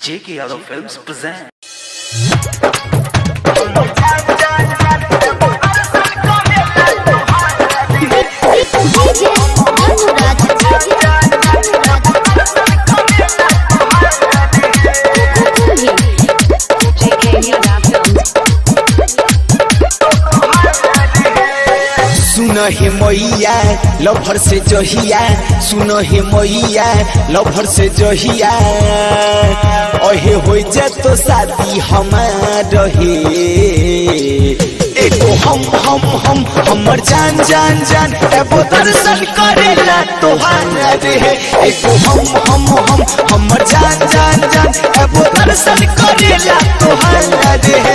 J.K. Yadav Films present. सुनो हे मैया लभर से जहिया, सुनो हे मैया लभर से जहिया, अहे हो जा तो शादी हमार हे। एको हम हमर जान जान जान एगो दर्शन करेला तोहार हे। एको हम हमर जान जान जान एगो दर्शन करेला तोहार हे।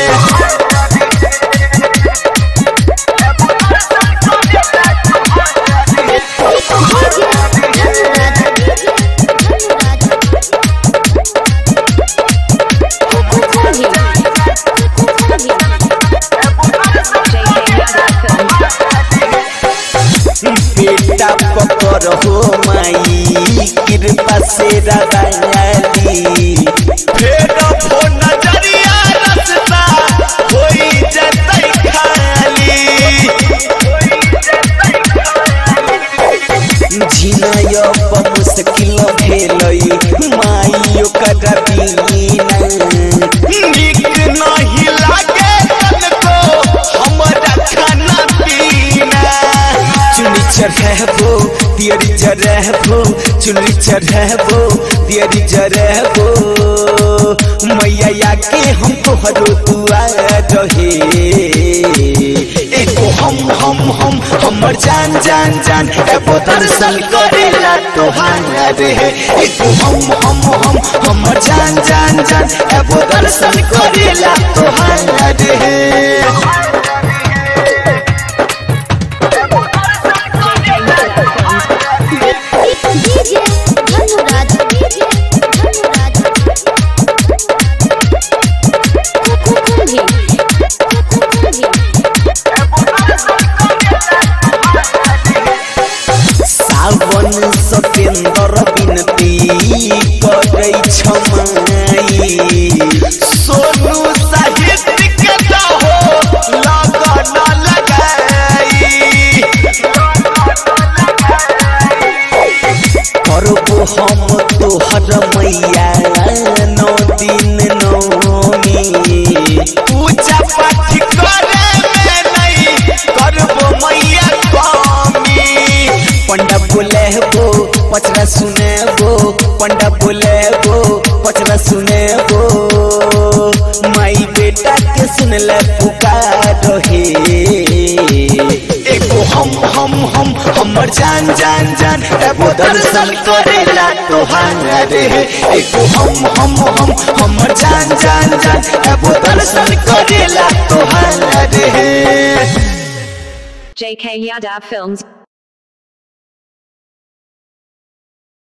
बेटा पकड़ हो माई कृपा से रवाली, फेर हो नजरिया रसता होई जतई खाली। झिनाय मुश्किल भेलई माई ओकर बिना, नीक नहीं लागे तनको हमरा खाना पीना। चुनी चढ़बो दियरी जरबो, चुनी चढ़बो दियरी जरबो, मैया के हम तोहरो दुआर रहे। एको हम हमर जान जान जान एगो दर्शन करेला तोहार हे। एको हम हमर जान जान जान एगो दर्शन करेला तोहार हे। सावन सतेंद्र बिनती करै छमाई, सोनू साहित्य के हो लगन लगाई। करबो हम तोहर मैया 9 दिन नौमी, पूजा पाठ करे में नहीं करबो मैया कमी। पंडा बोलेबो पचरा सुनेबो, पंडा बोलेबो पचरा सुनेबो, माई बेटा के सुनले पुकार हे। एको हम हमर जान जान जान एगो दर्शन करेला तोहार हे। एको हम हमर जान जान जान एगो दर्शन करेला तोहार हे। J.K. Yadav Films